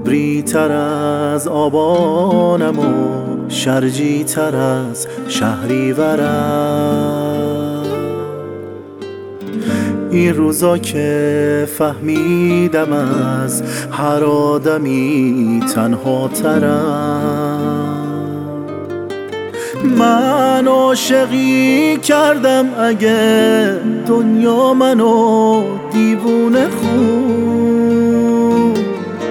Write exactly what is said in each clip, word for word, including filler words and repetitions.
ابری تر از آبانم و شرجی تر از شهریورم. این روزا که فهمیدم از هر آدمی تنها ترم. من عاشقی کردم اگه دنیا منو دیوونه خون،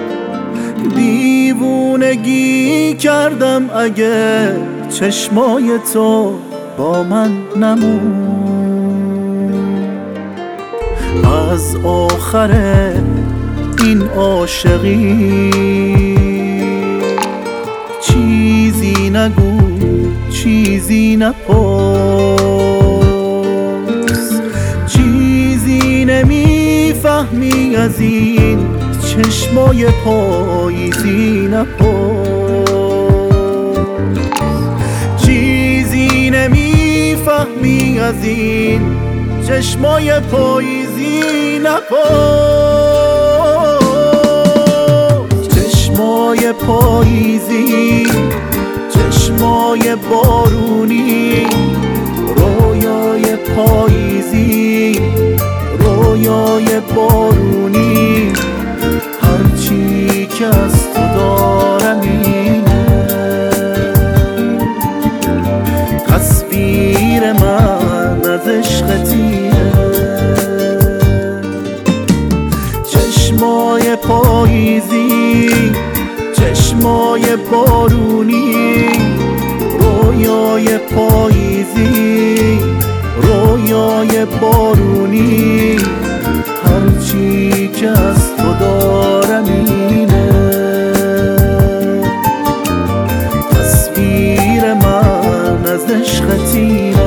دیوونگی کردم اگه چشمای تو با من نمون. از آخر این عاشقی چیزی نگو، چیزی نپرس، چیزی نمیفهمی از این چشمای پاییزی نپرس، چیزی نمیفهمی از این چشمای پاییزی نپرس. چشمای پاییزی، چشمای بارونی، رویای پاییزی، رویای بارونی، هرچی که از تو دارم اینه. تصویر من از عشقتیه. چشمای پاییزی، چشمای بارونی، رویای پاییزی، رویای بارونی، هرچی که از تو دارم اینه. تصویر من از عشقتیه.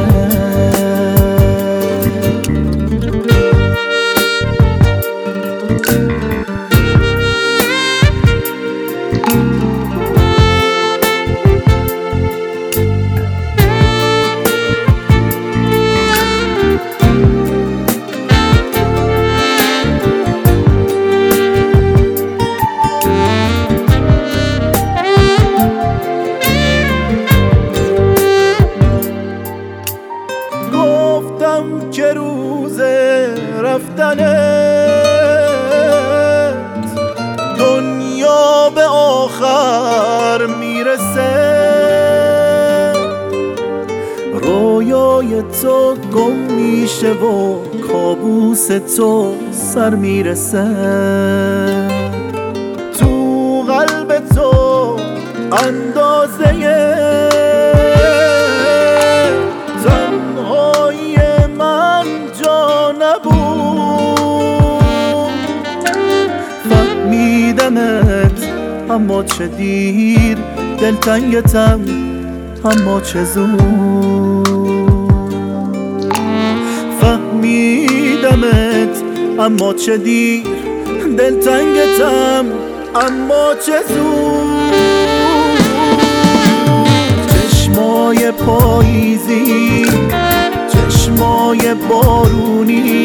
که روز رفتنت دنیا به آخر میرسه. رویای تو گم میشه و کابوس تو سر میرسه. تو قلب تو اندازه اما چه دیر، دلتنگتم اما چه زود. فهمیدمت اما چه دیر، دلتنگتم اما چه زود. چشمای پاییزی، چشمای بارونی،